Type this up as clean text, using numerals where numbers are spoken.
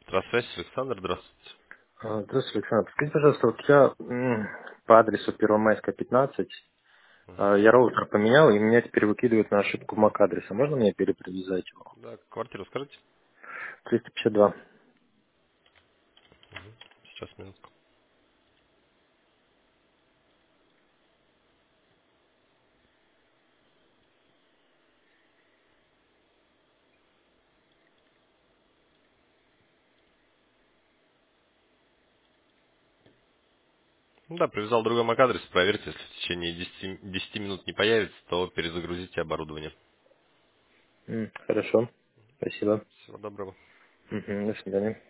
Здравствуйте, Александр, здравствуйте. Здравствуйте, Александр. Скажите, пожалуйста, вот я по адресу Первомайская, 15, Мгм. я роутер поменял, и меня теперь выкидывают на ошибку MAC-адреса. Можно мне перепривязать его? Да, квартиру скажите? 352. Сейчас, минутку. Ну да, привязал другой MAC-адрес, проверьте, если в течение 10 минут не появится, то перезагрузите оборудование. Хорошо. Спасибо. Всего доброго. До свидания.